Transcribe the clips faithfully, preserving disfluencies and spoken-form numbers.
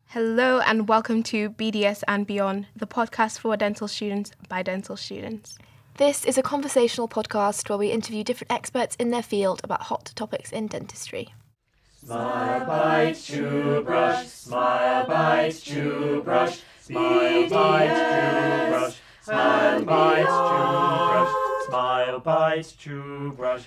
Hello and welcome to B D S and Beyond, the podcast for dental students by dental students. This is a conversational podcast where we interview different experts in their field about hot topics in dentistry. Smile, bite, chew, brush. Smile, bite, chew, brush. Smile, bite, chew, brush. Smile, bite, chew, brush. Smile, bite, chew, brush.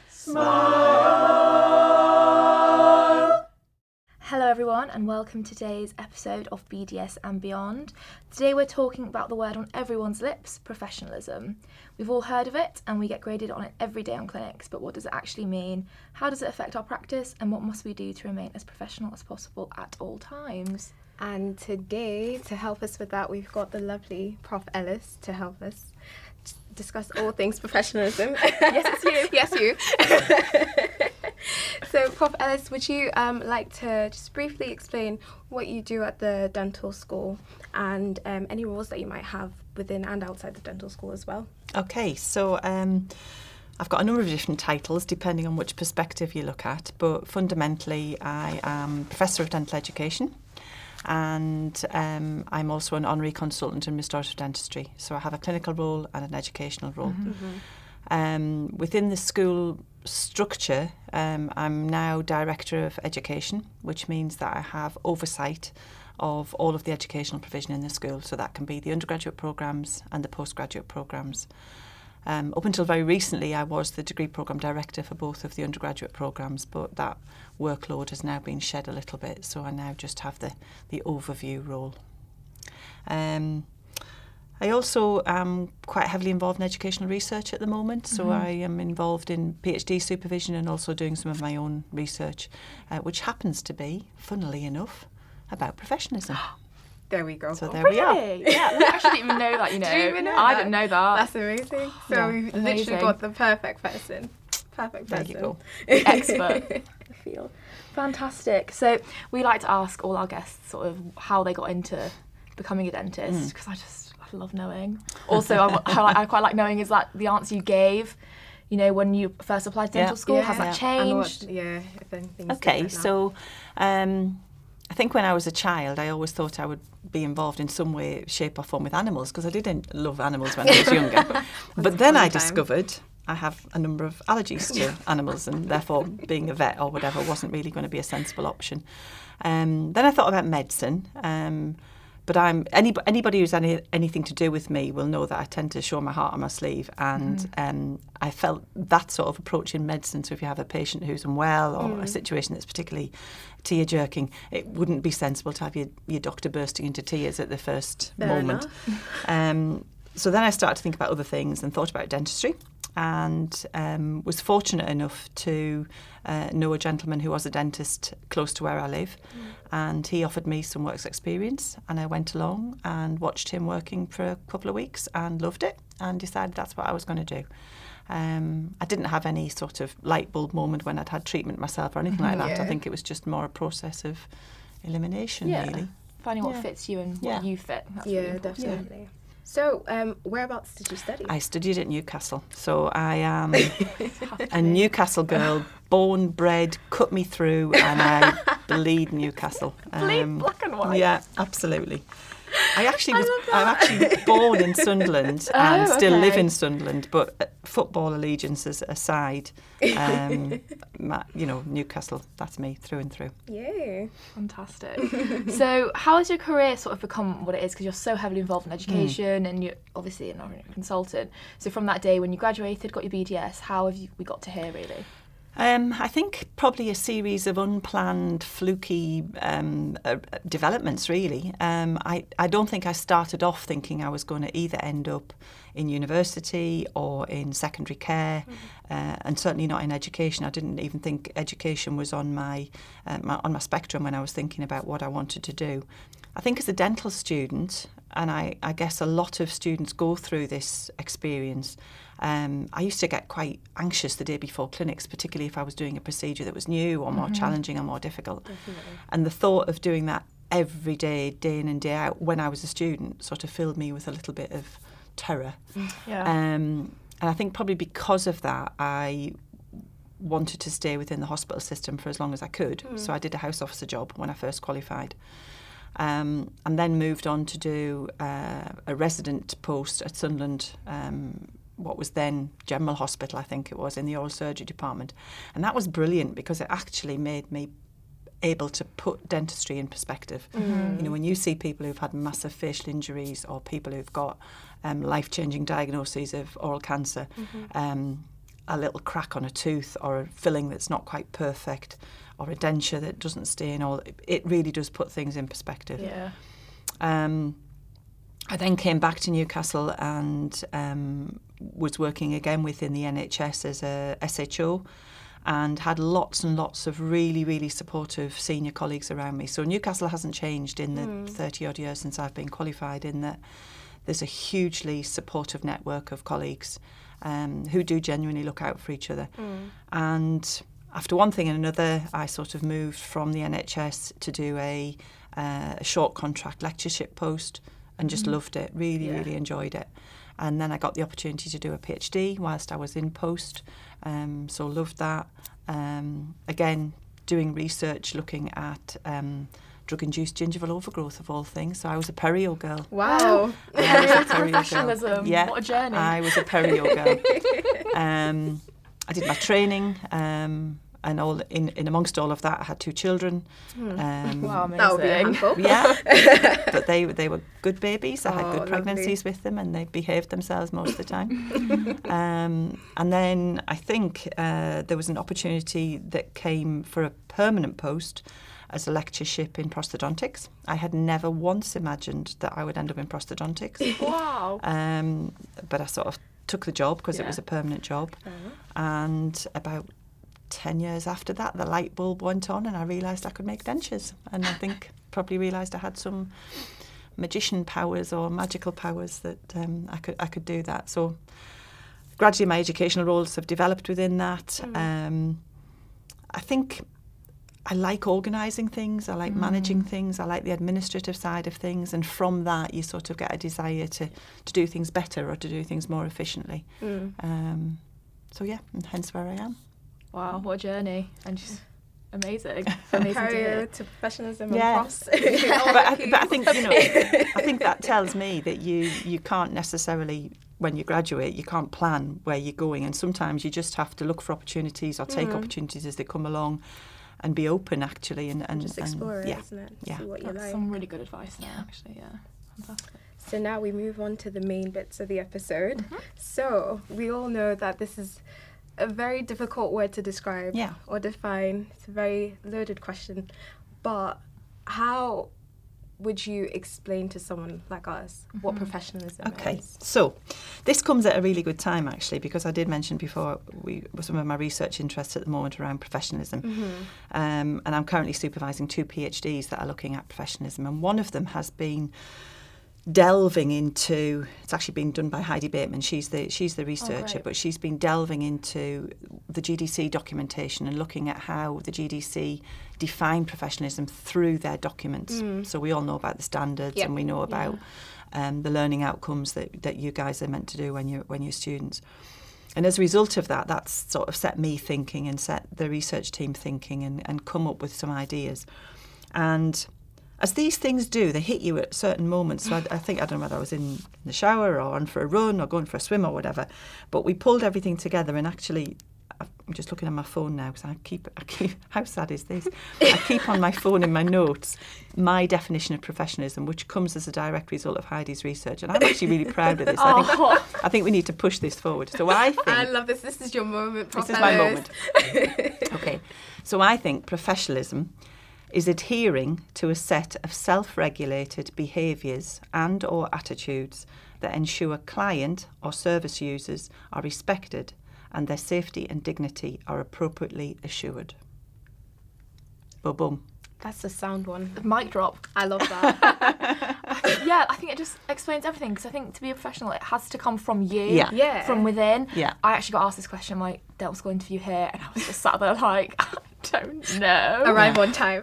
Smile. Hello everyone and welcome to today's episode of B D S and Beyond. Today we're talking about the word on everyone's lips, professionalism. We've all heard of it and we get graded on it every day on clinics, but what does it actually mean? How does it affect our practice and what must we do to remain as professional as possible at all times? And today, to help us with that, we've got the lovely Prof Ellis to help us discuss all things professionalism. Yes, it's you. Yes, you. So, Prof Ellis, would you um, like to just briefly explain what you do at the dental school and um, any roles that you might have within and outside the dental school as well? Okay, so um, I've got a number of different titles depending on which perspective you look at, but fundamentally I am Professor of Dental Education and um, I'm also an honorary consultant in restorative dentistry. So I have a clinical role and an educational role. Mm-hmm. Um, within the school structure, um, I'm now Director of Education, which means that I have oversight of all of the educational provision in the school. So that can be the undergraduate programmes and the postgraduate programmes. Um, up until very recently, I was the degree programme director for both of the undergraduate programmes, but that workload has now been shed a little bit, so I now just have the, the overview role. Um, I also am quite heavily involved in educational research at the moment, so mm-hmm. I am involved in PhD supervision and also doing some of my own research, uh, which happens to be, funnily enough, about professionalism. There we go. So Oh, there really? we are. Yeah, we actually didn't even know that, you know. Do you even know I that? didn't know that. That's amazing. So Yeah, we've amazing. literally got the perfect person. Perfect There person. you go. The expert. I feel fantastic. So we like to ask all our guests sort of how they got into becoming a dentist, because mm. I just I love knowing. Also, I, I, I quite like knowing is that the answer you gave, you know, when you first applied to dental Yeah. school, Yeah. has that And changed? what, yeah, if anything's Okay, different now. so um, I think when I was a child, I always thought I would be involved in some way, shape or form with animals, because I didn't love animals when I was younger. But then I time. discovered I have a number of allergies to animals, and therefore being a vet or whatever wasn't really going to be a sensible option. Um, then I thought about medicine. Um, But I'm any, anybody who's any, anything to do with me will know that I tend to show my heart on my sleeve, and mm. um, I felt that sort of approach in medicine. So if you have a patient who's unwell or mm. a situation that's particularly tear-jerking, it wouldn't be sensible to have your, your doctor bursting into tears at the first Fair moment. um, so then I started to think about other things and thought about dentistry, and um, was fortunate enough to uh, know a gentleman who was a dentist close to where I live, mm. and he offered me some works experience, and I went along and watched him working for a couple of weeks and loved it and decided that's what I was going to do. Um, I didn't have any sort of light bulb moment when I'd had treatment myself or anything like that. Yeah. I think it was just more a process of elimination, Yeah. really. Finding what Yeah. fits you and what Yeah. you fit. That's Yeah, really important. definitely. So, um, whereabouts did you study? I studied at Newcastle, so I am a Newcastle girl, born, bred, cut me through, and I bleed Newcastle. Bleed black and white. Yeah, absolutely. I actually I was. love that. I'm actually born in Sunderland Oh, and still live okay. in Sunderland, but uh, football allegiances aside, um, my, you know, Newcastle. That's me through and through. Yeah. Fantastic. So how has your career sort of become what it is? Because you're so heavily involved in education mm. and you're obviously an honorary consultant. So from that day when you graduated, got your B D S, how have you, we got to here really? Um, I think probably a series of unplanned, fluky um, uh, developments, really. Um, I, I don't think I started off thinking I was going to either end up in university or in secondary care, mm-hmm. uh, and certainly not in education. I didn't even think education was on my, uh, my on my spectrum when I was thinking about what I wanted to do. I think as a dental student, and I, I guess a lot of students go through this experience, Um, I used to get quite anxious the day before clinics, particularly if I was doing a procedure that was new or more mm-hmm. challenging or more difficult. Definitely. And the thought of doing that every day, day in and day out, when I was a student, sort of filled me with a little bit of terror. Yeah. Um, and I think probably because of that, I wanted to stay within the hospital system for as long as I could. Mm. So I did a house officer job when I first qualified. Um, and then moved on to do uh, a resident post at Sunderland, um, what was then General Hospital, I think it was, in the oral surgery department. And that was brilliant because it actually made me able to put dentistry in perspective. Mm-hmm. You know, when you see people who've had massive facial injuries or people who've got um, life-changing diagnoses of oral cancer, mm-hmm. um, a little crack on a tooth or a filling that's not quite perfect or a denture that doesn't stay in, all, it really does put things in perspective. Yeah. Um, I then came back to Newcastle and um, was working again within the N H S as a S H O, and had lots and lots of really, really supportive senior colleagues around me. So Newcastle hasn't changed in the mm. thirty odd years since I've been qualified, in that there's a hugely supportive network of colleagues um, who do genuinely look out for each other. Mm. And after one thing and another, I sort of moved from the N H S to do a, uh, a short contract lectureship post, and just mm. loved it, really, yeah. really enjoyed it. And then I got the opportunity to do a PhD whilst I was in post, um, so loved that. Um, again, doing research looking at um, drug-induced gingival overgrowth, of all things. So I was a perio girl. Wow. I was a perio Professionalism. Girl. Yeah, what a journey. I was a perio girl. um, I did my training, um, and all in, in amongst all of that, I had two children. Um, wow, amazing. That would be a handful. Yeah, but they they were good babies. I had Oh, good pregnancies lovely. with them, and they behaved themselves most of the time. um, and then I think uh, there was an opportunity that came for a permanent post as a lectureship in prosthodontics. I had never once imagined that I would end up in prosthodontics. Wow. Um, but I sort of took the job because Yeah. it was a permanent job. Uh-huh. And about ten years after that, the light bulb went on and I realised I could make dentures. And I think probably realised I had some magician powers or magical powers that um, I could I could do that. So gradually my educational roles have developed within that. Mm. Um, I think I like organising things, I like Mm. managing things, I like the administrative side of things, and from that you sort of get a desire to, to do things better or to do things more efficiently. Mm. Um, so yeah, and hence where I am. Wow, what a journey. And just amazing. Amazing to hear. Perio to professionalism Yeah. and pros. but, I, but I think, you know, I think that tells me that you, you can't necessarily, when you graduate, you can't plan where you're going, and sometimes you just have to look for opportunities or take Mm. opportunities as they come along and be open actually and, and Just and- explore it, yeah. isn't it? Yeah. See what you That's like. some really good advice there, Yeah. actually, yeah. Fantastic. So now we move on to the main bits of the episode. Mm-hmm. So we all know that this is a very difficult word to describe Yeah. or define. It's a very loaded question. But how would you explain to someone like us what professionalism Okay, is? so this comes at a really good time actually, because I did mention before we some of my research interests at the moment around professionalism, Mm-hmm. um, and I'm currently supervising two PhDs that are looking at professionalism, and one of them has been delving into, it's actually been done by Heidi Bateman, she's the she's the researcher, great. but she's been delving into the G D C documentation and looking at how the G D C define professionalism through their documents. Mm. So we all know about the standards, Yep. and we know about um, the learning outcomes that, that you guys are meant to do when you're when you're students. And as a result of that, that's sort of set me thinking and set the research team thinking, and, and come up with some ideas. And as these things do, they hit you at certain moments. So I, I think, I don't know whether I was in the shower or on for a run or going for a swim or whatever, but we pulled everything together, and actually, I'm just looking at my phone now because I keep, I keep, how sad is this? I keep on my phone in my notes my definition of professionalism, which comes as a direct result of Heidi's research, and I'm actually really proud of this. I think, Oh, I think we need to push this forward. So I think I love this. This is your moment, this is my Profellas. moment. Okay, so I think professionalism is adhering to a set of self-regulated behaviours and or attitudes that ensure client or service users are respected and their safety and dignity are appropriately assured. Boom, boom. That's a sound one. mic drop. I love that. Yeah, I think it just explains everything, because I think to be a professional, it has to come from you, Yeah. Yeah. from within. Yeah. I actually got asked this question, like, dental school interview here, and I was just sat there like, I don't know. Arrive on time.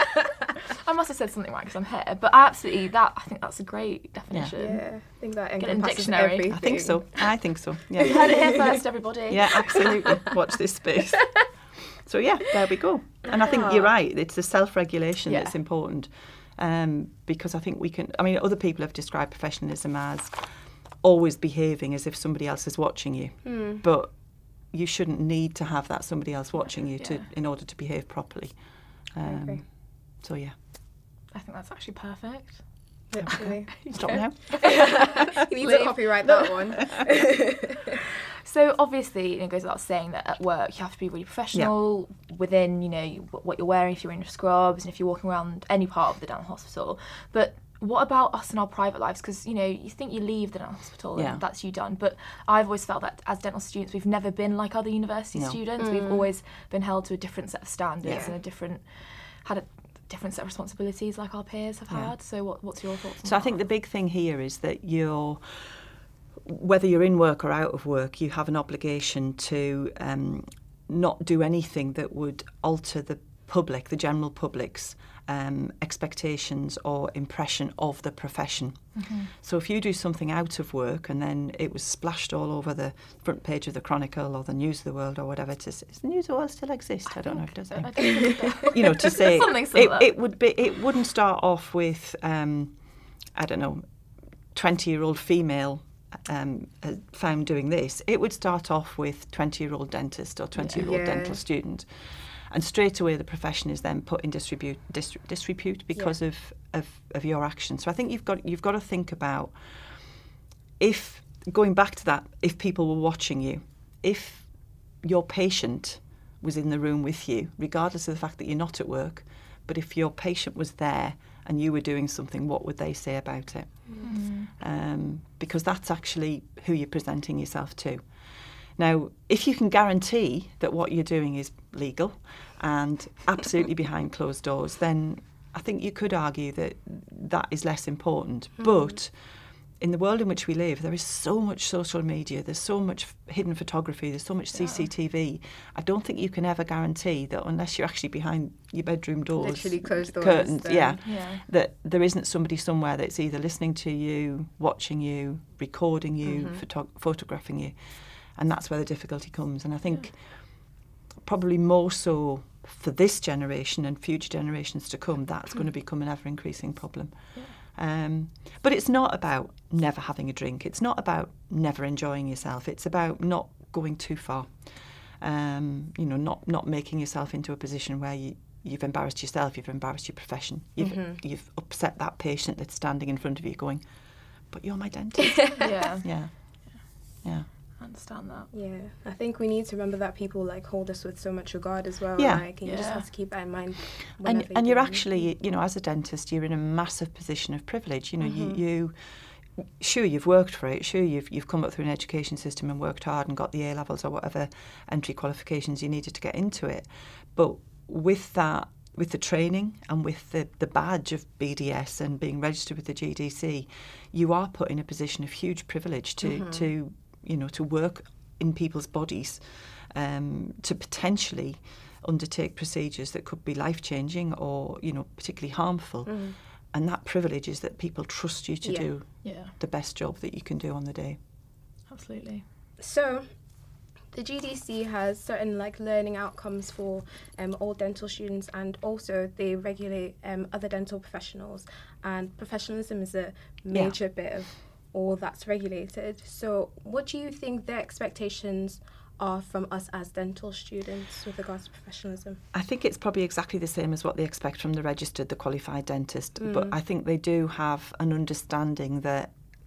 I must have said something right because I'm here, but absolutely, that I think that's a great definition. Yeah, I think that Get it in encompasses dictionary. everything. I think so. I think so. You Yeah. heard it here first, everybody. Yeah, absolutely. Watch this space. So yeah, there we go. And I think you're right. It's the self-regulation Yeah. that's important. um, because I think we can, I mean, other people have described professionalism as always behaving as if somebody else is watching you. Mm. But you shouldn't need to have that somebody else watching you to Yeah. in order to behave properly. Um, agree. So, yeah. I think that's actually perfect. Literally. Stop now. You need to Leave. copyright that one. So obviously, you know, it goes without saying that at work you have to be really professional within, you know, you- what you're wearing, if you're in your scrubs, and if you're walking around any part of the dental hospital. But what about us in our private lives? Because, you know, you think you leave the dental hospital Yeah. and that's you done. But I've always felt that as dental students, we've never been like other university No. students. We've always been held to a different set of standards Yeah. and a different, had a different set of responsibilities like our peers have Yeah. had. So what, what's your thoughts on So I that? think the big thing here is that you're, whether you're in work or out of work, you have an obligation to um, not do anything that would alter the public, the general public's um, expectations or impression of the profession. Mm-hmm. So if you do something out of work and then it was splashed all over the front page of the Chronicle or the News of the World or whatever it is, does the News of the World still exist? I, don't know if it does. I anymore. don't think it does. You know, to say Something it, similar. it would be, it wouldn't start off with, um, I don't know, twenty-year-old female um, uh, found doing this. It would start off with twenty-year-old dentist or twenty-year-old Yeah. dental student. And straight away the profession is then put in disrepute, dis- disrepute because of, of, of your actions. So I think you've got you've got to think about, if, going back to that, if people were watching you, if your patient was in the room with you, regardless of the fact that you're not at work, but if your patient was there and you were doing something, what would they say about it? Mm. Um, because that's actually who you're presenting yourself to. Now, if you can guarantee that what you're doing is legal and absolutely behind closed doors, then I think you could argue that that is less important. Mm. But in the world in which we live, there is so much social media, there's so much f- hidden photography, there's so much C C T V. I don't think you can ever guarantee that unless you're actually behind your bedroom doors, Literally closed doors, curtains, then- yeah, Yeah. that there isn't somebody somewhere that's either listening to you, watching you, recording you, Mm-hmm. photo- photographing you. And that's where the difficulty comes. And I think probably more so for this generation and future generations to come, that's going to become an ever-increasing problem. Um, but it's not about never having a drink. It's not about never enjoying yourself. It's about not going too far. Um, you know, not not making yourself into a position where you, you've embarrassed yourself, you've embarrassed your profession, you've Mm-hmm. you've upset that patient that's standing in front of you, going, "But you're my dentist." Yeah. yeah, yeah. I understand that. Yeah, I think we need to remember that people like hold us with so much regard as well. Yeah. Like, and you just Yeah. have to keep that in mind. and whenever and you you're do actually, you know, as a dentist, you're in a massive position of privilege. You know, Mhm. you, you sure you've worked for it, sure you've you've come up through an education system and worked hard and got the A levels or whatever entry qualifications you needed to get into it, but with that, with the training and with the, the badge of B D S and being registered with the G D C, you are put in a position of huge privilege to Mhm. to you know to work in people's bodies, um, to potentially undertake procedures that could be life-changing or, you know, particularly harmful. Mhm. And that privilege is that people trust you to Yeah. do Yeah, the best job that you can do on the day. absolutely. So, the G D C has certain like learning outcomes for um, all dental students, and also they regulate um, other dental professionals. And professionalism is a major bit of all that's regulated. So, what do you think their expectations are from us as dental students with regards to professionalism? I think it's probably exactly the same as what they expect from the registered, the qualified dentist. Mm. But I think they do have an understanding that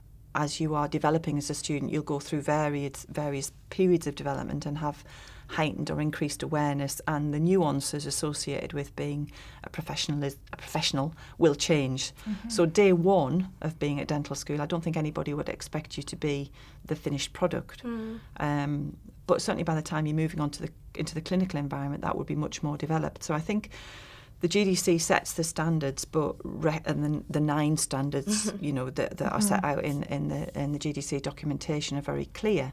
as you are developing as a student, you'll go through varied, various periods of development and have heightened or increased awareness, and the nuances associated with being a professional is, a professional will change. Mm-hmm. So day one of being at dental school, I don't think anybody would expect you to be the finished product. Mm. Um, but certainly by the time you're moving on to the into the clinical environment, that would be much more developed. So I think the G D C sets the standards, but re- and the, the nine standards, you know, that, that are set out in, in the in the G D C documentation are very clear.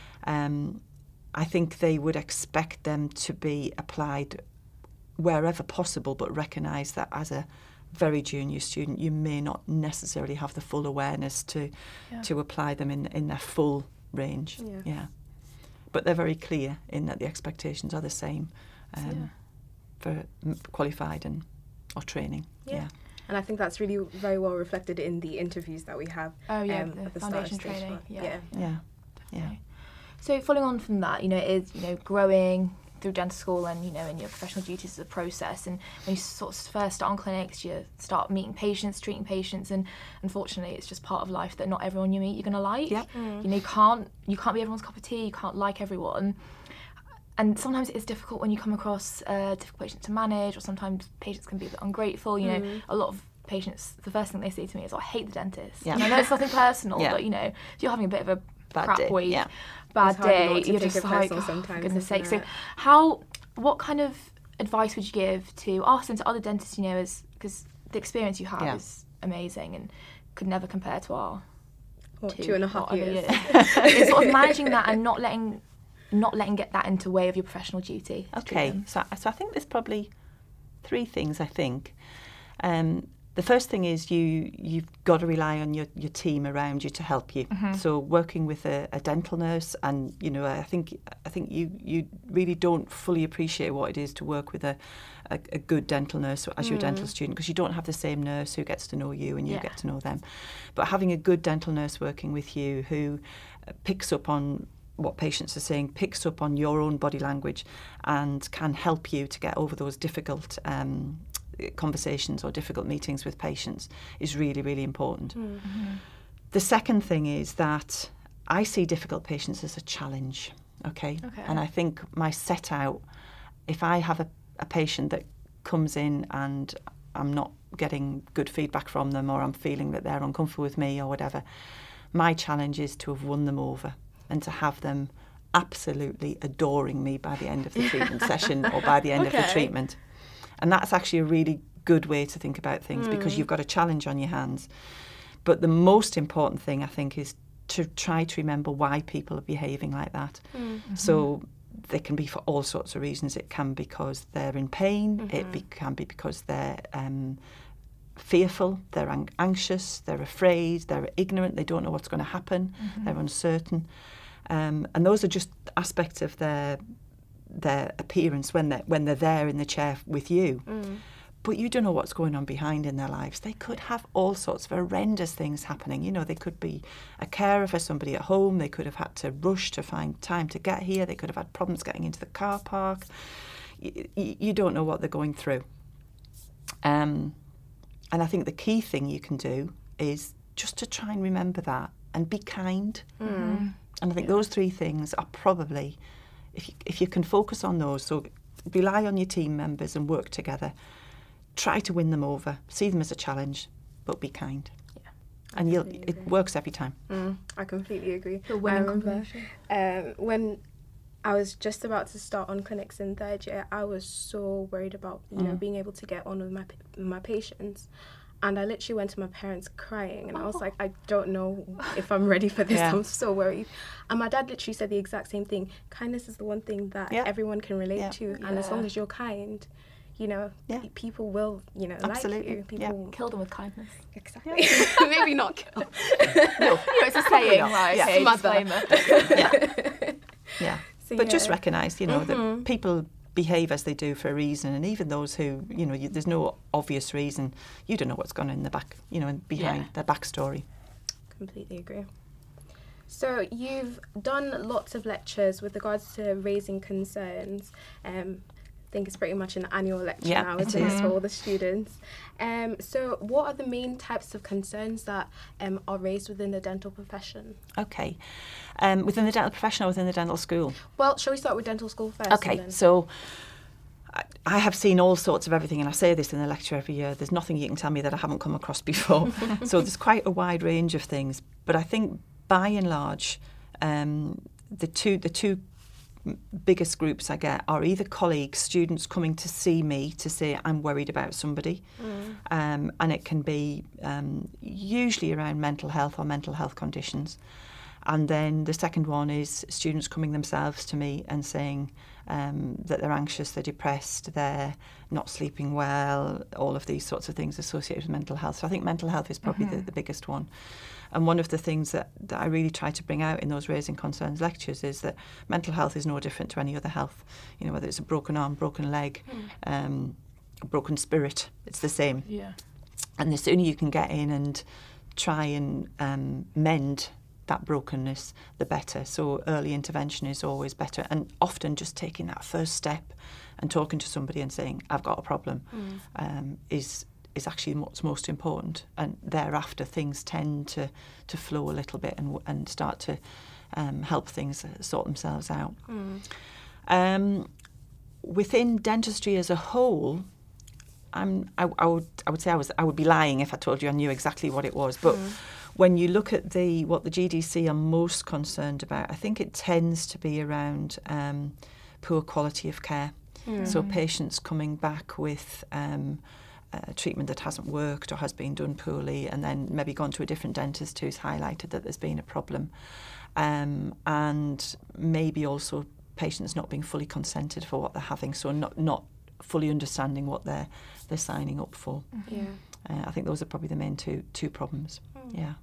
Um, I think they would expect them to be applied wherever possible, but recognise that as a very junior student, you may not necessarily have the full awareness to Yeah. to apply them in in their full range. Yeah. yeah. But they're very clear in that the expectations are the same um, Yeah. for m- qualified and or training. Yeah. Yeah. And I think that's really very well reflected in the interviews that we have. Oh yeah, um, the at the start of foundation stage training. one. Yeah. Yeah. Yeah, yeah. So following on from that, you know, it is, you know, growing through dental school and, you know, in your professional duties as a process. And when you sort of first start on clinics, you start meeting patients, treating patients, and unfortunately it's just part of life that not everyone you meet you're going to like. Yeah. You know, you can't, you can't be everyone's cup of tea, you can't like everyone. And sometimes it is difficult when you come across uh, difficult patients to manage, or sometimes patients can be a bit ungrateful. You know, Mm. a lot of patients, the first thing they say to me is, oh, I hate the dentist. Yeah. And I know it's nothing personal, Yeah. but, you know, if you're having a bit of a Bad crap day, week, yeah. bad It's hard not day, to you're take just it like, personal oh, sometimes, goodness isn't sake. So it? how, what kind of advice would you give to us and to other dentists, you know, as because the experience you have Yeah. is amazing and could never compare to our What, two, two and a half whatever years. it's sort of managing that and not letting not letting get that into way of your professional duty. to treat Okay, them. so, so I think there's probably three things, I think. Um, the first thing is you, you've got to rely on your, your team around you to help you. Mm-hmm. So working with a, a dental nurse, and, you know, I think I think you, you really don't fully appreciate what it is to work with a, a, a good dental nurse as your dental student, because you don't have the same nurse who gets to know you and you Yeah. get to know them. But having a good dental nurse working with you who picks up on what patients are saying, picks up on your own body language, and can help you to get over those difficult um, conversations or difficult meetings with patients is really, really important. Mm-hmm. The second thing is that I see difficult patients as a challenge, okay? Okay. And I think my set out, if I have a, a patient that comes in and I'm not getting good feedback from them, or I'm feeling that they're uncomfortable with me or whatever, my challenge is to have won them over and to have them absolutely adoring me by the end of the treatment session or by the end of the Okay. treatment. And that's actually a really good way to think about things, because you've got a challenge on your hands. But the most important thing, I think, is to try to remember why people are behaving like that. So they can be for all sorts of reasons. It can be because they're in pain. It be, can be because they're um, fearful, they're ang- anxious, they're afraid, they're ignorant, they don't know what's going to happen, they're uncertain. Um, and those are just aspects of their their appearance when they're, when they're there in the chair with you. But you don't know what's going on behind in their lives. They could have all sorts of horrendous things happening. You know, they could be a carer for somebody at home. They could have had to rush to find time to get here. They could have had problems getting into the car park. You, you don't know what they're going through. Um, and I think the key thing you can do is just to try and remember that and be kind. And I think those three things are probably, if you, if you can focus on those, so rely on your team members and work together. Try to win them over. See them as a challenge, but be kind. Yeah. And you'll, completely it agree. works every time. Mm, I completely agree. The I winning remember combination. um, when I was just about to start on clinics in third year, I was so worried about, you know, Mm. being able to get on with my pa- my patients. And I literally went to my parents crying, and I was Oh. like, I don't know if I'm ready for this. Yeah. I'm so worried. And my dad literally said the exact same thing. Kindness is the one thing that Yeah. everyone can relate Yeah. to, and as long Yeah. as you're kind, you know, Yeah. pe- people will, you know, Absolutely. like you. People Kill them with kindness. exactly. Maybe not kill. You know, it's a saying, not. right? Yeah. Okay, Smother. disclaimer. Yeah. Yeah. So, But just yeah. recognise, you know, Mhm. that people behave as they do for a reason, and even those who, you know, you, there's no obvious reason, you don't know what's gone on in the back, you know, and behind Yeah. their backstory. Completely agree. So you've done lots of lectures with regards to raising concerns. Um, I think it's pretty much an annual lecture Yeah, now, it isn't it, is. for all the students? Um, so what are the main types of concerns that um, are raised within the dental profession? Okay. Um, within the dental profession or within the dental school? Well, shall we start with dental school first? Okay, and then- so I, I have seen all sorts of everything, and I say this in the lecture every year. There's nothing you can tell me that I haven't come across before. So there's quite a wide range of things. But I think, by and large, um, the two the two biggest groups I get are either colleagues, students coming to see me to say I'm worried about somebody, um, and it can be um, usually around mental health or mental health conditions. And then the second one is students coming themselves to me and saying um, that they're anxious, they're depressed, they're not sleeping well, all of these sorts of things associated with mental health. So I think mental health is probably the, the biggest one. And one of the things that, that I really try to bring out in those Raising Concerns lectures is that mental health is no different to any other health. You know, whether it's a broken arm, broken leg, um, a broken spirit, it's the same. Yeah. And the sooner you can get in and try and um, mend that brokenness, the better. So early intervention is always better. And often just taking that first step and talking to somebody and saying, I've got a problem, mm. um, is is actually what's most important. And thereafter, things tend to, to flow a little bit and, and start to um, help things sort themselves out. Mm. Um, within dentistry as a whole, I'm, I, I would I would say I was I would be lying if I told you I knew exactly what it was. But mm. when you look at the what the G D C are most concerned about, I think it tends to be around um, poor quality of care. Mm. So patients coming back with um, uh, treatment that hasn't worked or has been done poorly, and then maybe gone to a different dentist who's highlighted that there's been a problem, um, and maybe also patients not being fully consented for what they're having, so not not fully understanding what they're they're signing up for. Mm-hmm. Yeah, uh, I think those are probably the main two two problems. Mm. Yeah.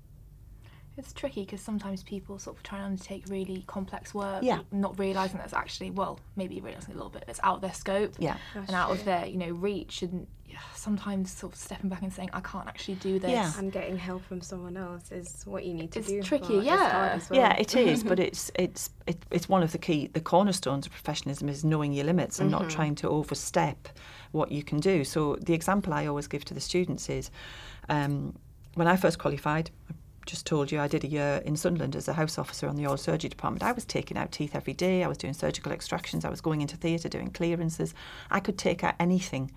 It's tricky because sometimes people sort of try and undertake really complex work, yeah. not realising that's actually, well, maybe realising a little bit, it's out of their scope yeah. and out of their, you know, reach, and yeah, sometimes sort of stepping back and saying, I can't actually do this. Yeah. And getting help from someone else is what you need to it's do. It's tricky, yeah. It's hard as well. Yeah, it is, but it's it's it, it's one of the key, the cornerstones of professionalism is knowing your limits and mm-hmm. not trying to overstep what you can do. So the example I always give to the students is, um, when I first qualified, just told you I did a year in Sunderland as a house officer on the oral surgery department. I was taking out teeth every day. I was doing surgical extractions. I was going into theatre doing clearances. I could take out anything.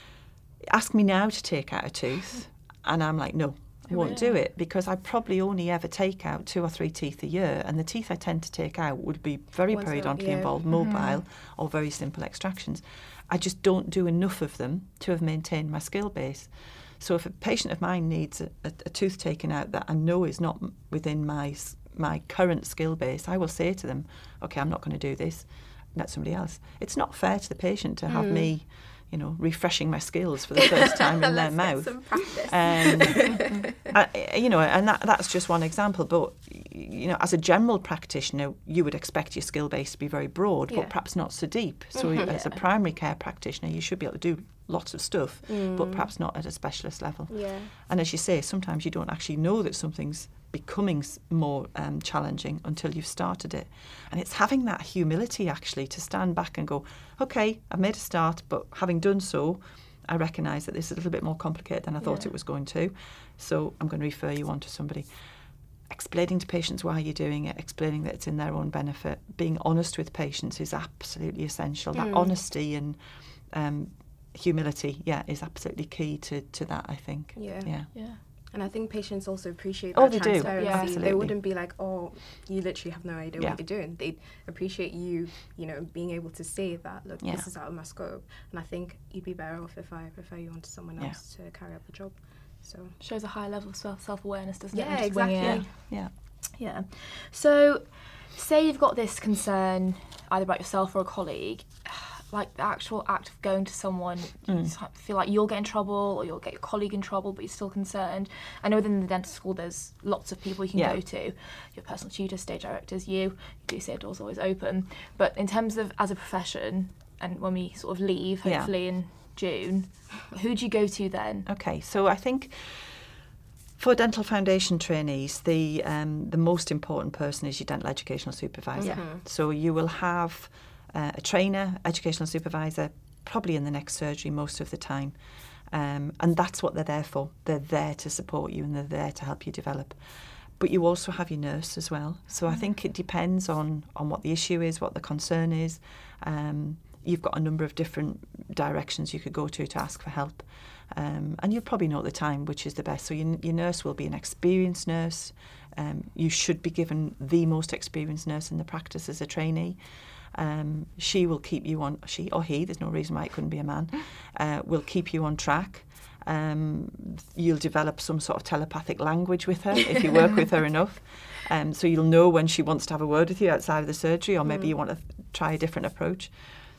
Ask me now to take out a tooth and I'm like, no, I won't do it, because I probably only ever take out two or three teeth a year, and the teeth I tend to take out would be very Once periodontally yeah. involved, mm-hmm. mobile or very simple extractions. I just don't do enough of them to have maintained my skill base. So if a patient of mine needs a, a, a tooth taken out that I know is not within my my current skill base, I will say to them, okay, I'm not going to do this, let somebody else. It's not fair to the patient to have mm. me, you know, refreshing my skills for the first time in their mouth. Some practice. Um, I, you know, and that, that's just one example. But, you know, as a general practitioner, you would expect your skill base to be very broad, yeah. but perhaps not so deep. So mm-hmm. as a primary care practitioner, you should be able to do lots of stuff, mm. but perhaps not at a specialist level. Yeah. And as you say, sometimes you don't actually know that something's becoming more um, challenging until you've started it. And it's having that humility, actually, to stand back and go, okay, I've made a start, but having done so, I recognise that this is a little bit more complicated than I thought yeah. it was going to. So I'm going to refer you on to somebody. Explaining to patients why you're doing it, explaining that it's in their own benefit, being honest with patients is absolutely essential. That mm. honesty and um, humility, yeah, is absolutely key to, to that, I think. Yeah. Yeah. yeah. And I think patients also appreciate that oh, they transparency. Do. Yeah, absolutely. They wouldn't be like, oh, you literally have no idea yeah. what you're doing. They'd appreciate you, you know, being able to say that, look, yeah. this is out of my scope. And I think you'd be better off if I refer you on to someone yeah. else to carry out the job. So shows a high level of self self-awareness, doesn't yeah, it? Exactly. Yeah, yeah. Yeah. So say you've got this concern either about yourself or a colleague, like the actual act of going to someone, mm. you feel like you'll get in trouble or you'll get your colleague in trouble, but you're still concerned. I know within the dental school there's lots of people you can yeah. go to, your personal tutors, stage directors, you, you do say a door's always open. But in terms of as a profession, and when we sort of leave, hopefully yeah. in June, who do you go to then? Okay, so I think for dental foundation trainees, the um, the most important person is your dental educational supervisor. Mm-hmm. So you will have Uh, a trainer, educational supervisor, probably in the next surgery most of the time. Um, and that's what they're there for. They're there to support you and they're there to help you develop. But you also have your nurse as well. So mm-hmm. I think it depends on, on what the issue is, what the concern is. Um, you've got a number of different directions you could go to to ask for help. Um, and you'll probably know at the time which is the best. So your, your nurse will be an experienced nurse. Um, you should be given the most experienced nurse in the practice as a trainee. Um, she will keep you on, she or he, there's no reason why it couldn't be a man, uh, will keep you on track. Um, you'll develop some sort of telepathic language with her if you work with her enough. Um, so you'll know when she wants to have a word with you outside of the surgery, or maybe mm. you want to th- try a different approach.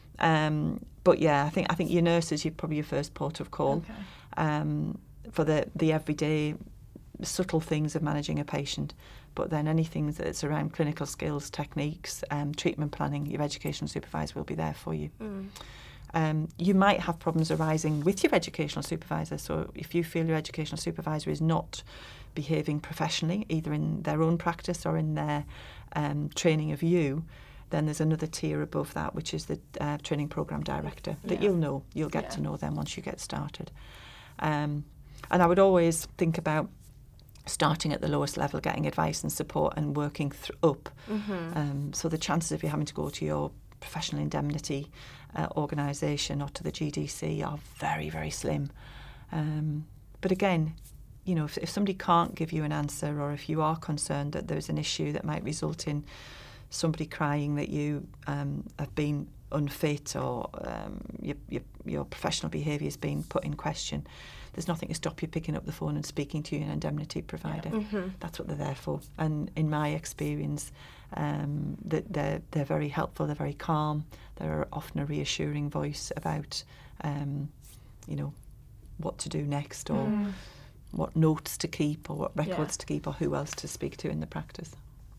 Um, but yeah, I think I think your nurse is your, probably your first port of call okay. um, for the, the everyday subtle things of managing a patient. But then anything that's around clinical skills, techniques, um, treatment planning, your educational supervisor will be there for you. Mm. Um, you might have problems arising with your educational supervisor. So if you feel your educational supervisor is not behaving professionally, either in their own practice or in their um, training of you, then there's another tier above that, which is the uh, training program director that Yeah. you'll know. You'll get Yeah. to know them once you get started. Um, and I would always think about starting at the lowest level, getting advice and support and working th- up. Mm-hmm. Um, so the chances of you having to go to your professional indemnity uh, organisation or to the G D C are very, very slim. Um, but again, you know, if, if somebody can't give you an answer, or if you are concerned that there's an issue that might result in somebody crying that you um, have been unfit, or um, your, your, your professional behaviour has been put in question, there's nothing to stop you picking up the phone and speaking to your indemnity provider. Mm-hmm. That's what they're there for. And in my experience, um, that they're, they're very helpful, they're very calm, they're often a reassuring voice about, um, you know, what to do next, or Mm. what notes to keep, or what Yeah. records to keep, or who else to speak to in the practice.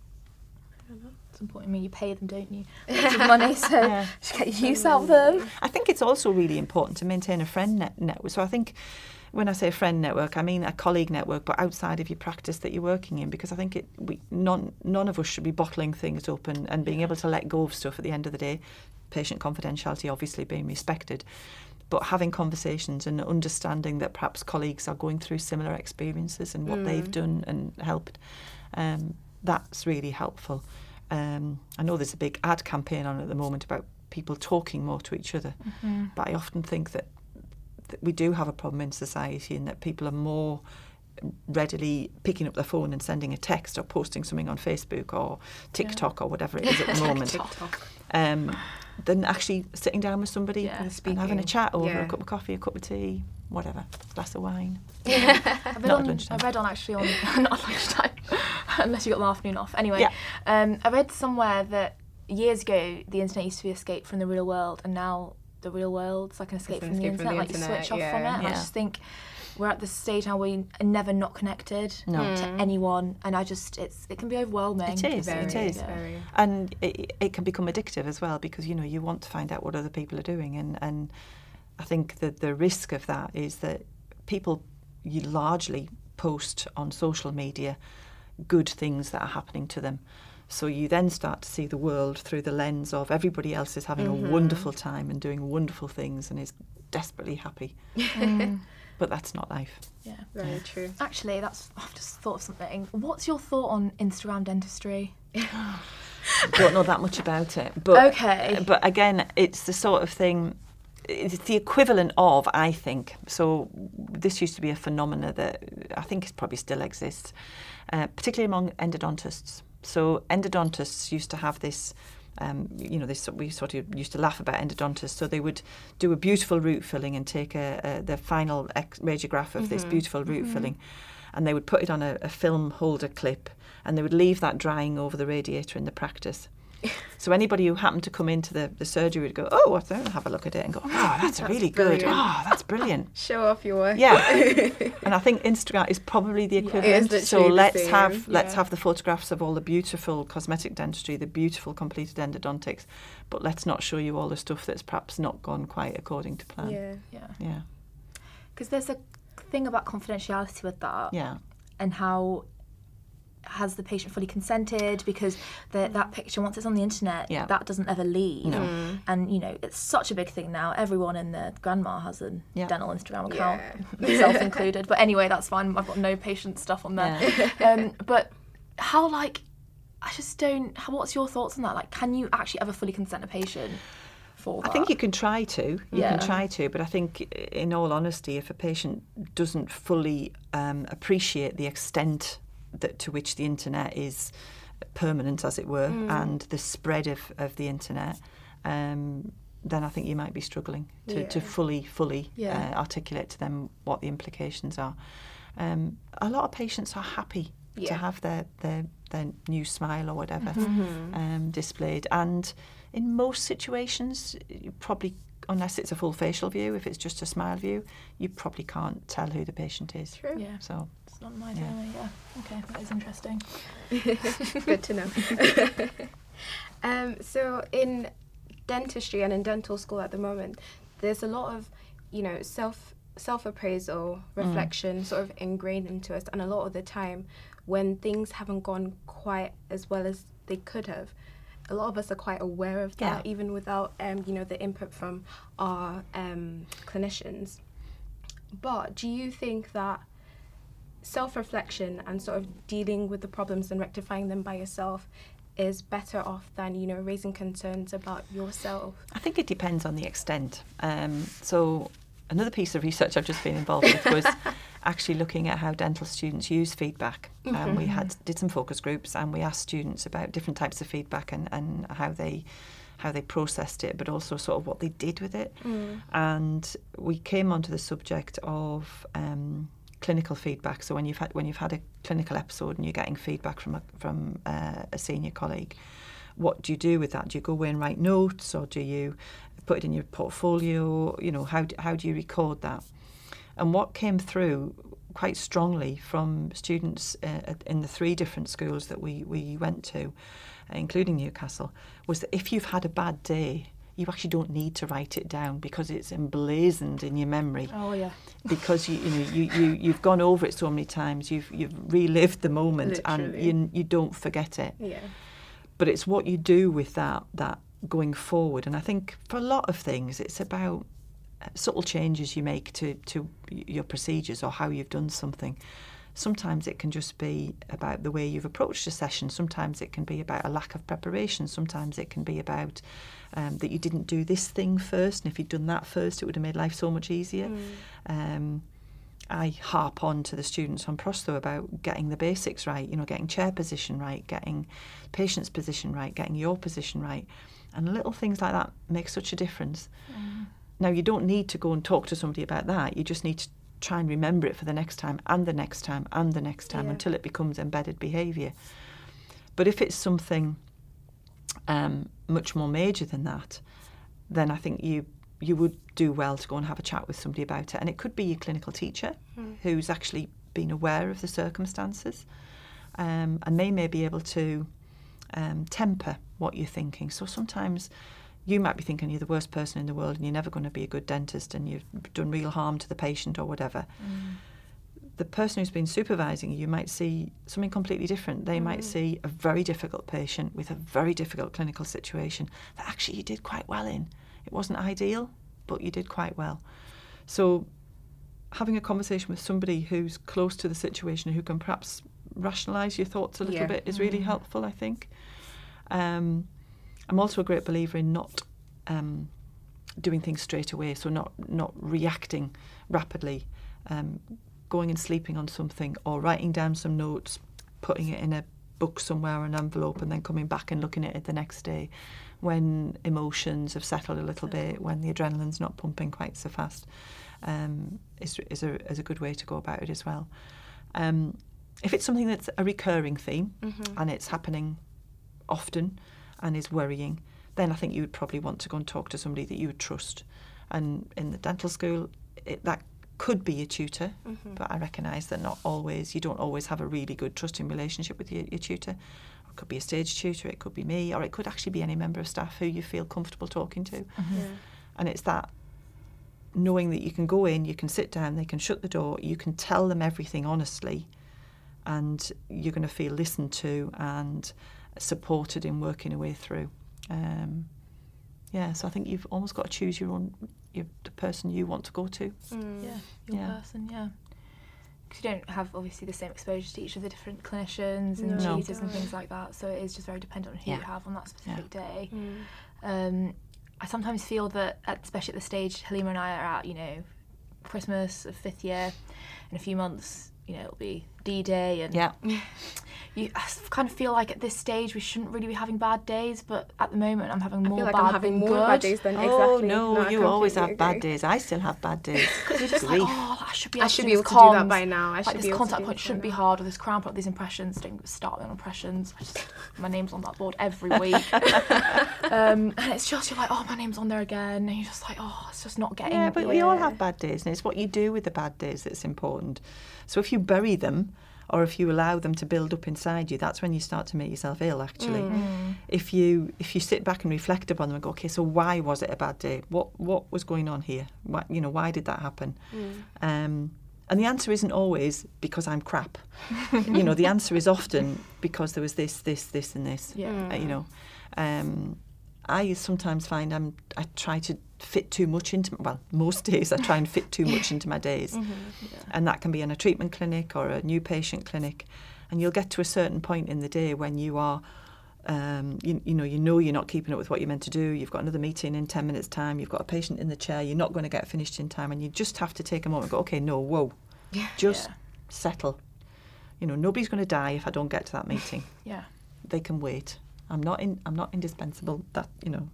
It's important. I mean, you pay them, don't you? Lots of money, so Yeah. just get your use out of them. I think it's also really important to maintain a friend net- network. So I think when I say a friend network, I mean a colleague network, but outside of your practice that you're working in, because I think it we none none of us should be bottling things up and, and being able to let go of stuff at the end of the day. Patient confidentiality obviously being respected, but having conversations and understanding that perhaps colleagues are going through similar experiences and what Mm. they've done and helped, um, that's really helpful. Um, I know there's a big ad campaign on at the moment about people talking more to each other, Mm-hmm. but I often think that, that we do have a problem in society, and that people are more readily picking up the phone and sending a text or posting something on Facebook or TikTok or whatever it is at the moment, um, than actually sitting down with somebody Yeah. and having a Speaking. chat over Yeah. a cup of coffee, a cup of tea, whatever, glass of wine. I read, Not at on, I lunchtime. read on actually on not at lunchtime, unless you got the afternoon off. Anyway, Yeah. um, I read somewhere that years ago the internet used to be escape from the real world, and now the real world's like an escape, an from, the escape from internet. the Like you internet, switch off yeah. from it. And I Yeah. just think we're at the stage now where we're never not connected No. to anyone, and I just it's it can be overwhelming. It is, Very, it is. Yeah. very. And it, it can become addictive as well, because, you know, you want to find out what other people are doing. And, and I think that the risk of that is that people you largely post on social media good things that are happening to them. So you then start to see the world through the lens of everybody else is having Mhm. a wonderful time and doing wonderful things and is desperately happy. Mm, But that's not life. yeah. Very true. Actually, that's I've just thought of something. What's your thought on Instagram dentistry? Don't know that much about it. But Okay. But again, it's the sort of thing, it's the equivalent of, I think, so this used to be a phenomena that I think it probably still exists, uh, particularly among endodontists. So endodontists used to have this, um, you know, this we sort of used to laugh about endodontists. So they would do a beautiful root filling and take a, a the final ex- radiograph of this Mhm. beautiful root filling, and they would put it on a, a film holder clip, and they would leave that drying over the radiator in the practice. So anybody who happened to come into the, the surgery would go, oh, what's that? Have a look at it and go, oh, that's, That's really brilliant. good. Oh, that's brilliant. Show off your work. Yeah. And I think Instagram is probably the Yeah. It is equivalent. literally So the let's same, have let's yeah. have the photographs of all the beautiful cosmetic dentistry, the beautiful completed endodontics, but let's not show you all the stuff that's perhaps not gone quite according to plan. Yeah. Yeah. Yeah. Because there's a thing about confidentiality with that, Yeah. and how has the patient fully consented, because the, that picture, once it's on the internet, Yeah. that doesn't ever leave. No. Mm. And, you know, it's such a big thing now. Everyone in their grandma has a Yeah. dental Instagram account, Yeah. myself included. But anyway, that's fine. I've got no patient stuff on there. Yeah. Um, but how, like, I just don't, how, what's your thoughts on that? Like, can you actually ever fully consent a patient for I that? think you can try to. You Yeah. can try to, but I think, in all honesty, if a patient doesn't fully um, appreciate the extent that to which the internet is permanent, as it were, Mm. and the spread of, of the internet, um, then I think you might be struggling to, to Yeah. fully, fully Yeah. uh, articulate to them what the implications are. Um, a lot of patients are happy to Yeah. have their, their, their new smile or whatever Mhm. um, displayed. And in most situations, you probably, unless it's a full facial view, if it's just a smile view, you probably can't tell who the patient is. True. Yeah. So, It's not my Yeah. journey, yeah. Okay, that is interesting. Good to know. um, so in dentistry and in dental school at the moment, there's a lot of, you know, self self-appraisal, reflection mm. sort of ingrained into us, and a lot of the time when things haven't gone quite as well as they could have, a lot of us are quite aware of that, yeah. even without, um, you know, the input from our um, clinicians. But do you think that self-reflection and sort of dealing with the problems and rectifying them by yourself is better off than, you know, raising concerns about yourself? I think it depends on the extent. Um, so another piece of research I've just been involved with was actually looking at how dental students use feedback. Mm-hmm. Um, we had did some focus groups and we asked students about different types of feedback and, and how they how they processed it, but also sort of what they did with it. Mm. And we came onto the subject of um, clinical feedback. So when you've had when you've had a clinical episode and you're getting feedback from a, from uh, a senior colleague, what do you do with that? Do you go away and write notes, or do you put it in your portfolio? You know, how do, how do you record that? And what came through quite strongly from students uh, in the three different schools that we, we went to, uh, including Newcastle, was that if you've had a bad day, you actually don't need to write it down because it's emblazoned in your memory. Oh yeah. Because you you know you, you you've gone over it so many times, you've you've relived the moment. Literally. And you you don't forget it. Yeah. But it's what you do with that that going forward. And I think for a lot of things, it's about subtle changes you make to, to your procedures or how you've done something. Sometimes it can just be about the way you've approached a session. Sometimes it can be about a lack of preparation. Sometimes it can be about um, that you didn't do this thing first, and if you'd done that first, it would have made life so much easier. Mm. Um, I harp on to the students on Prosto about getting the basics right, you know, getting chair position right, getting patient's position right, getting your position right. And little things like that make such a difference. Mm. Now, you don't need to go and talk to somebody about that. You just need to try and remember it for the next time and the next time and the next time yeah. until it becomes embedded behaviour. But if it's something um, much more major than that, then I think you you would do well to go and have a chat with somebody about it. And it could be your clinical teacher mm. who's actually been aware of the circumstances, um, and they may be able to um, temper what you're thinking. So sometimes you might be thinking you're the worst person in the world and you're never going to be a good dentist and you've done real harm to the patient or whatever. Mm. The person who's been supervising you might see something completely different. They mm. might see a very difficult patient with a very difficult clinical situation that actually you did quite well in. It wasn't ideal, but you did quite well. So having a conversation with somebody who's close to the situation, who can perhaps rationalise your thoughts a little yeah. bit, is really mm. helpful, I think. Um, I'm also a great believer in not um, doing things straight away, so not not reacting rapidly, um, going and sleeping on something or writing down some notes, putting it in a book somewhere or an envelope, and then coming back and looking at it the next day when emotions have settled a little bit, when the adrenaline's not pumping quite so fast, um, is, is, a, is a good way to go about it as well. Um, if it's something that's a recurring theme mm-hmm. and it's happening often and is worrying, then I think you would probably want to go and talk to somebody that you would trust. And in the dental school, it, that could be a tutor, mm-hmm. but I recognise that not always, you don't always have a really good trusting relationship with your, your tutor. It could be a stage tutor, it could be me, or it could actually be any member of staff who you feel comfortable talking to. Mm-hmm. Yeah. And it's that knowing that you can go in, you can sit down, they can shut the door, you can tell them everything honestly, and you're going to feel listened to and supported in working a way through. Um, yeah, so I think you've almost got to choose your own, your, the person you want to go to. Mm. Yeah, your yeah. person, yeah. Because you don't have obviously the same exposure to each of the different clinicians and no. tutors and things like that, so it is just very dependent on who yeah. you have on that specific yeah. day. Mm. Um, I sometimes feel that, at, especially at the stage Halima and I are at, you know, Christmas of fifth year, in a few months, you know, it'll be D-Day, and yeah. you I kind of feel like at this stage we shouldn't really be having bad days, but at the moment I'm having more I feel like bad I'm having than more good. bad days than oh, exactly. no, no you always have agree. bad days. I still have bad days. Because you're just like, oh, I should be able, I should to, be do able to comms. do that by now. I like should this be able contact to do point that shouldn't by be now. hard, or this crown point, these impressions. Don't start me on impressions. I just, my name's on that board every week. um, and it's just, you're like, oh, my name's on there again. And you're just like, oh, it's just not getting... Yeah, but yeah. we all have bad days, and it's what you do with the bad days that's important. So if you bury them, or if you allow them to build up inside you, that's when you start to make yourself ill, actually. Mm. If you if you sit back and reflect upon them and go, okay, so why was it a bad day? What what was going on here? Why, you know, why did that happen? Mm. Um, and the answer isn't always because I'm crap. You know, the answer is often because there was this, this, this, and this. Yeah. Uh, you know, um, I sometimes find I'm I try to fit too much into, well, most days I try and fit too much into my days. Mm-hmm. And that can be in a treatment clinic or a new patient clinic. And you'll get to a certain point in the day when you are, um, you, you know, you know you're not keeping up with what you're meant to do. You've got another meeting in ten minutes' time. You've got a patient in the chair. You're not going to get finished in time. And you just have to take a moment and go, okay, no, whoa, Yeah. just Yeah. settle. You know, nobody's going to die if I don't get to that meeting. Yeah. They can wait. I'm not in. I'm not indispensable. That, you know.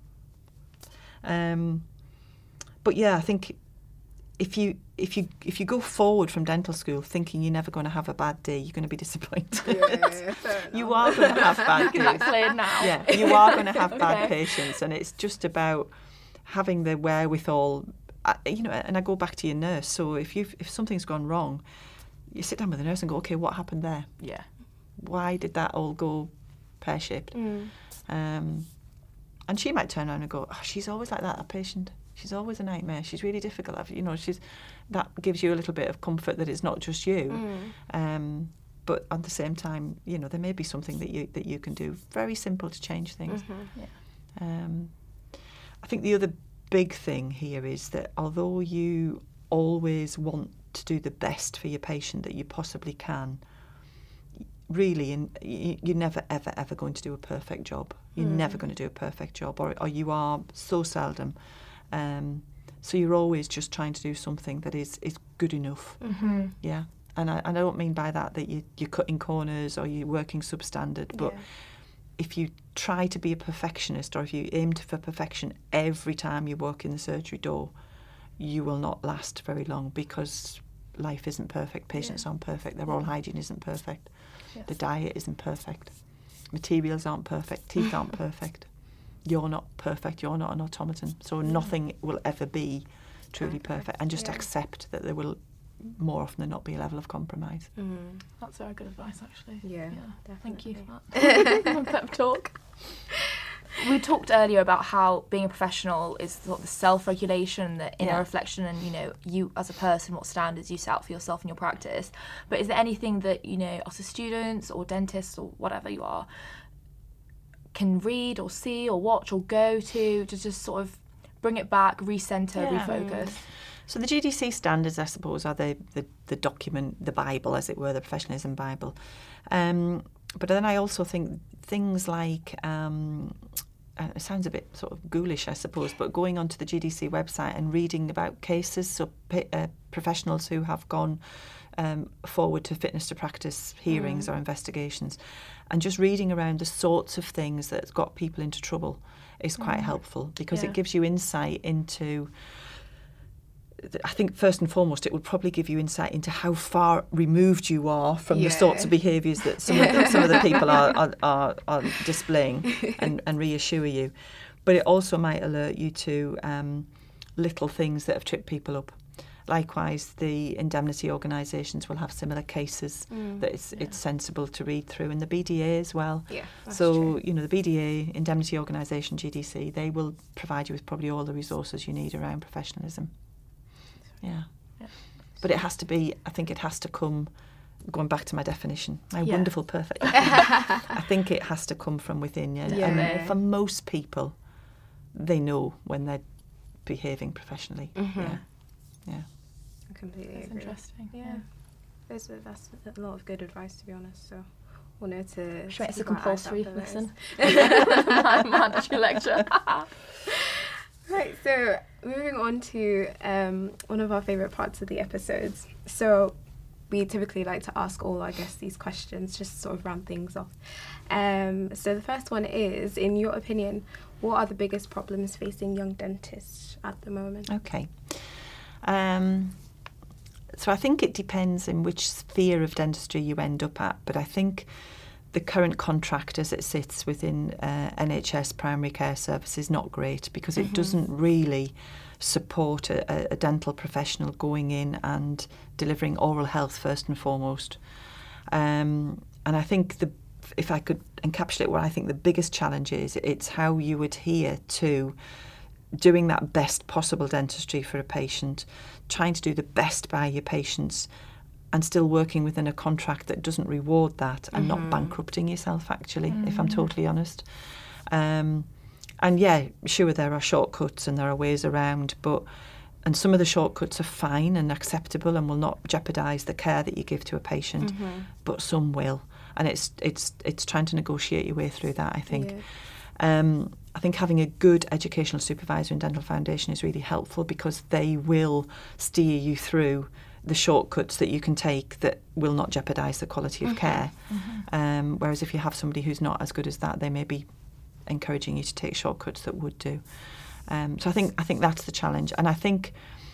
Um, but yeah, I think if you if you if you go forward from dental school thinking you're never going to have a bad day, you're going to be disappointed. Yeah, fair You enough. are going to have bad That's days. clear now. Yeah, you are going to have bad Okay. patients, and it's just about having the wherewithal. I- You know, and I go back to your nurse. So if you if something's gone wrong, you sit down with the nurse and go, okay, what happened there? Yeah. Why did that all go pear-shaped? Mm. Um, and she might turn around and go, oh, she's always like that, that patient. She's always a nightmare. She's really difficult. I've- You know, she's that gives you a little bit of comfort that it's not just you. Mm. Um, but at the same time, you know, there may be something that you that you can do. Very simple to change things. Mhm. Um, I think the other big thing here is that although you always want to do the best for your patient that you possibly can, really, in, you, you're never, ever, ever going to do a perfect job. You're Mm. never going to do a perfect job, or, or you are so seldom. Um, so you're always just trying to do something that is, is good enough. Mm-hmm. Yeah. And I, and I don't mean by that that you, you're cutting corners or you're working substandard, but Yeah. if you try to be a perfectionist or if you aim for perfection every time you walk in the surgery door, you will not last very long because life isn't perfect, patients Yeah. aren't perfect, their oral hygiene isn't perfect, Yes. the diet isn't perfect, materials aren't perfect, teeth aren't perfect. You're not perfect, you're not an automaton, so nothing will ever be truly Perfect, perfect. And just yeah. accept that there will more often than not be a level of compromise. Mm. That's very good advice, actually. Yeah, Thank you definitely. for that. Pep talk. We talked earlier about how being a professional is sort of the self-regulation, the inner Yeah. reflection, and you know, you as a person, what standards you set out for yourself in your practice. But is there anything that you know, us as students or dentists or whatever you are, can read or see or watch or go to to just sort of bring it back, recenter, Yeah. refocus? So the G D C standards, I suppose, are the, the, the document, the Bible, as it were, the professionalism Bible. Um, but then I also think things like, um, uh, it sounds a bit sort of ghoulish, I suppose, but going onto the G D C website and reading about cases, so pa- uh, professionals who have gone um, forward to fitness to practice hearings or investigations, and just reading around the sorts of things that's got people into trouble is quite helpful because Yeah. it gives you insight into, I think first and foremost, it would probably give you insight into how far removed you are from Yeah. the sorts of behaviours that some of the, some of the people are, are, are, are displaying and, and reassure you. But it also might alert you to um, little things that have tripped people up. Likewise, the indemnity organisations will have similar cases Mm. that it's, Yeah. it's sensible to read through, and the B D A as well. Yeah, that's So, true. you know, the B D A, Indemnity Organisation, G D C, they will provide you with probably all the resources you need around professionalism. Yeah. Yeah. But it has to be, I think it has to come, going back to my definition, my Yeah. wonderful, perfect definition. I think it has to come from within you. Yeah. And for most people, they know when they're behaving professionally. Mhm. Yeah. Yeah. I completely That's agree. interesting. Yeah. There's a, that's a lot of good advice, to be honest. So we'll know to. Should make to this a keep our eyes out compulsory for those. listen. My mandatory lecture. Right, so moving on to um, one of our favourite parts of the episodes. So we typically like to ask all our guests these questions, just to sort of round things off. Um, so the first one is, in your opinion, what are the biggest problems facing young dentists at the moment? Okay. Um, so I think it depends in which sphere of dentistry you end up at, but I think the current contract as it sits within uh, N H S primary care service is not great because it doesn't really support a, a dental professional going in and delivering oral health first and foremost. Um, and I think the if I could encapsulate what I think the biggest challenge is, it's how you adhere to doing that best possible dentistry for a patient, trying to do the best by your patients, and still working within a contract that doesn't reward that, and mm-hmm. not bankrupting yourself, actually, mm-hmm. if I'm totally honest. Um, and yeah, sure, there are shortcuts and there are ways around, but and some of the shortcuts are fine and acceptable and will not jeopardise the care that you give to a patient, mm-hmm. but some will. And it's it's it's trying to negotiate your way through that, I think. Yeah. Um, I think having a good educational supervisor in Dental Foundation is really helpful, because they will steer you through the shortcuts that you can take that will not jeopardise the quality of mm-hmm. care. Mm-hmm. Um, whereas if you have somebody who's not as good as that, they may be encouraging you to take shortcuts that would do. Um, so I think I think that's the challenge. And I think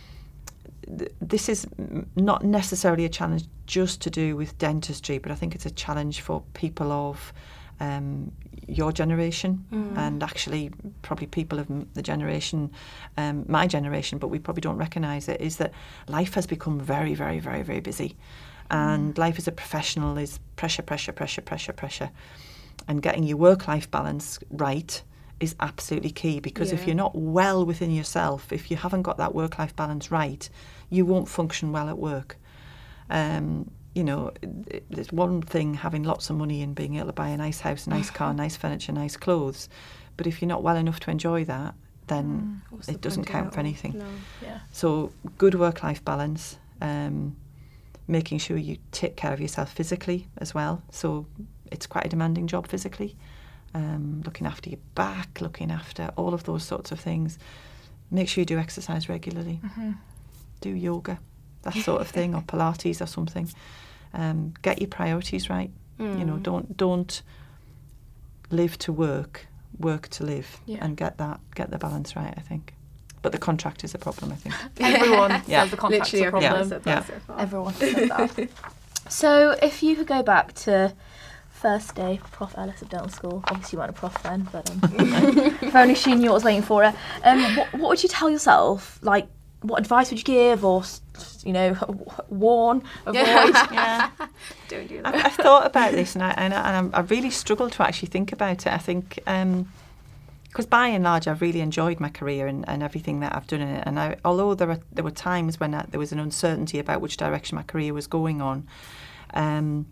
th- this is not necessarily a challenge just to do with dentistry, but I think it's a challenge for people of um, your generation mm. and actually probably people of the generation, um, my generation, but we probably don't recognise it, is that life has become very, very, very, very busy. And mm. life as a professional is pressure, pressure, pressure, pressure, pressure. And getting your work-life balance right is absolutely key, because yeah. if you're not well within yourself, if you haven't got that work-life balance right, you won't function well at work. Um, you know, there's one thing having lots of money and being able to buy a nice house, a nice car, nice furniture, nice clothes, but if you're not well enough to enjoy that, then mm, it doesn't count for anything. No. Yeah. So good work-life balance, um, making sure you take care of yourself physically as well. So it's quite a demanding job physically. Um, looking after your back, looking after all of those sorts of things. Make sure you do exercise regularly. Mm-hmm. Do yoga, that sort of thing, or Pilates or something. Um, get your priorities right. Mm. You know, don't don't live to work, work to live, yeah. and get that get the balance right, I think. But the contract is a problem, I think. Everyone yeah. says the contract's a problem. Yeah. Yeah. So Everyone says that. So if you could go back to first day, Prof Ellis of dental school. Obviously, you weren't a prof then, but um, if only she knew what was waiting for her. Um, what, what would you tell yourself? Like, what advice would you give, or you know, warn, avoid? Yeah. Don't do that. I've, I've thought about this, and I and, I, and I really struggled to actually think about it. I think because um, by and large, I've really enjoyed my career and, and everything that I've done in it. And I, although there were there were times when I, there was an uncertainty about which direction my career was going on. Um,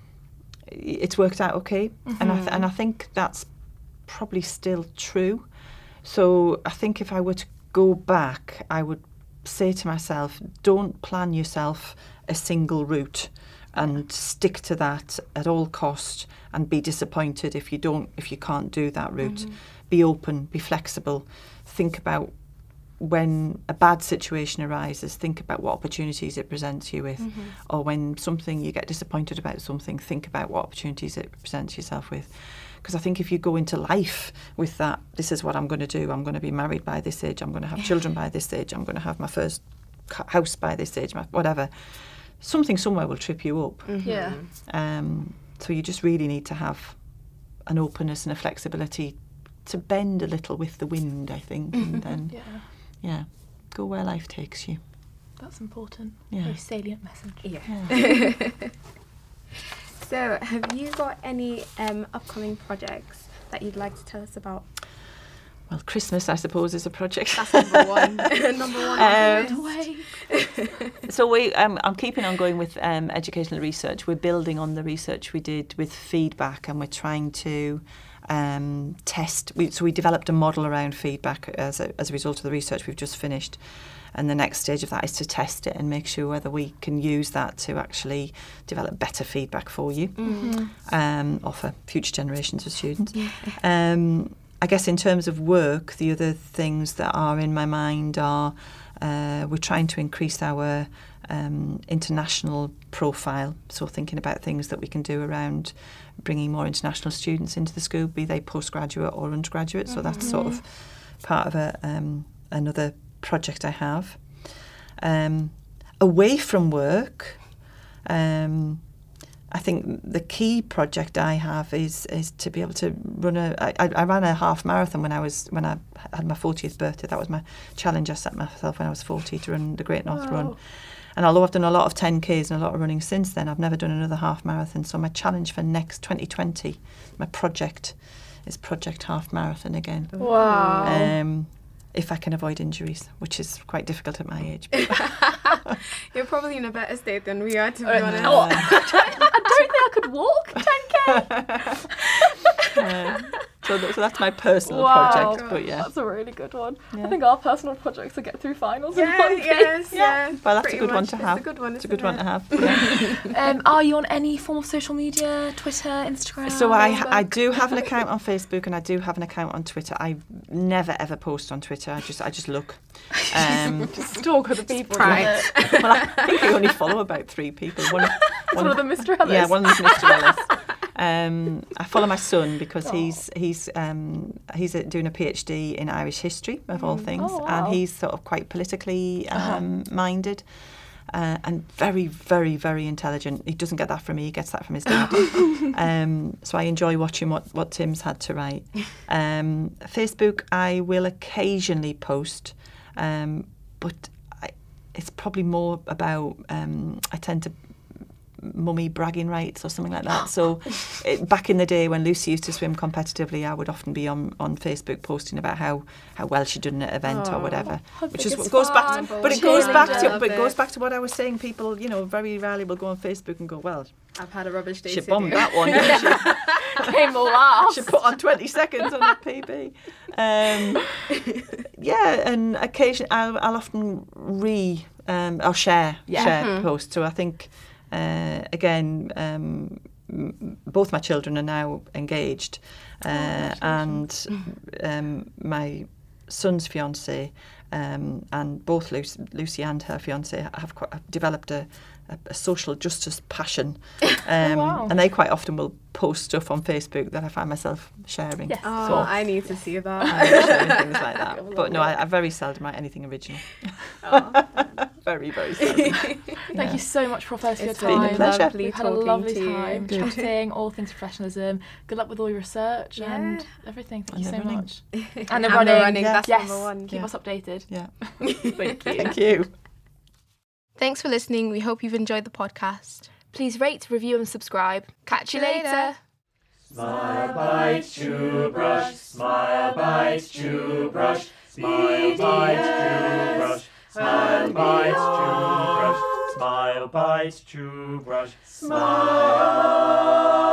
it's worked out okay, mm-hmm. and I th- and I think that's probably still true. So I think if I were to go back, I would say to myself, don't plan yourself a single route and stick to that at all cost, and be disappointed if you don't if you can't do that route. Mm-hmm. Be open, be flexible, think about when a bad situation arises, think about what opportunities it presents you with. Mm-hmm. Or when something, you get disappointed about something, think about what opportunities it presents yourself with. Because I think if you go into life with that, this is what I'm going to do, I'm going to be married by this age, I'm going to have children by this age, I'm going to have my first house by this age, my, whatever, something somewhere will trip you up. Mm-hmm. Yeah. Um, so you just really need to have an openness and a flexibility to bend a little with the wind, I think, and then yeah. Yeah, go where life takes you. That's important. Yeah. Very salient message. Yeah. yeah. So, have you got any um, upcoming projects that you'd like to tell us about? Well, Christmas, I suppose, is a project. That's number one. number one. Um, away. So we, um, I'm keeping on going with um, educational research. We're building on the research we did with feedback, and we're trying to um, test. We, so we developed a model around feedback as a, as a result of the research we've just finished. And the next stage of that is to test it and make sure whether we can use that to actually develop better feedback for you, mm-hmm. um, or for future generations of students. Yeah. Um, I guess in terms of work, the other things that are in my mind are uh, we're trying to increase our um, international profile. So thinking about things that we can do around bringing more international students into the school, be they postgraduate or undergraduate. Mm-hmm. So that's sort of part of a um, another project I have. Um, away from work, um, I think the key project I have is is to be able to run a. I, I ran a half marathon when I was when I had my fortieth birthday. That was my challenge I set myself when I was forty, to run the Great North oh. Run, And although I've done a lot of ten Ks and a lot of running since then, I've never done another half marathon. So my challenge for next twenty twenty, my project, is Project Half Marathon again. Wow. Um, if I can avoid injuries, which is quite difficult at my age. You're probably in a better state than we are, to be Uh, honest. oh, I don't think I could walk ten K. Uh, so, th- so that's my personal Wow. project. But yeah, That's a really good one. Yeah. I think our personal projects are get through finals in Yeah, one piece. yes, yeah. well, that's a pretty good one much. to It's have. a good one, It's a good isn't one to it? have. Yeah. Um, are you on any form of social media? Twitter, Instagram? So I Facebook? I do have an account on Facebook and I do have an account on Twitter. I never ever post on Twitter. I just I just look. Um, stalk other people. Pride. isn't it? well, I think I only follow about three people. One, One of them, Mister Ellis. yeah, one of them's Mister Ellis. Um, I follow my son because he's he's um, he's uh, doing a PhD in Irish history of all things, Oh, wow. and he's sort of quite politically um, minded. Uh, and very, very, very intelligent. He doesn't get that from me, he gets that from his dad. um, so I enjoy watching what, what Tim's had to write. Um, Facebook, I will occasionally post, um, but I, it's probably more about, um, I tend to mummy bragging rights or something like that. So it, back in the day when Lucy used to swim competitively, I would often be on, on Facebook posting about how, how well she'd done at an event or Oh, whatever. I Which think is it's what goes back fun. to, but it goes back to Love but it goes it. back to what I was saying. People, you know, very rarely will go on Facebook and go, well, I've had a rubbish day she today. bombed that one, didn't she? Came last. She put on twenty seconds on the P B. Um, yeah, and occasionally I'll, I'll often re um, I'll share Yeah. share Mhm. posts. So I think uh, again, um, m- both my children are now engaged, uh, and um, my son's fiance um, and both Lucy, Lucy and her fiance have, quite, have developed a, a, a social justice passion, um, wow. and they quite often will post stuff on Facebook that I find myself sharing. Yes. Oh, So- I need to see that. I'm sharing things like You'll that. love But no, it. I, I very seldom write anything original. Oh. Very, very seldom. Thank you so much, Prof, for your It's time. been a pleasure. lovely We've had a talking lovely to you. time Good. chatting all things professionalism. Good luck with all your research Yeah. and everything. Thank And you the so running. much. And And the the running. running, Yeah. that's Yes, number one. keep Yeah. us updated. Yeah. Thank you. Thank you. Thanks for listening. We hope you've enjoyed the podcast. Please rate, review, and subscribe. Catch you later. Smile, bite, chew, brush. Smile, bite, chew, brush. Smile, bite, chew, brush. Smile, bite, chew, brush. Smile, bite, chew, brush. Smile.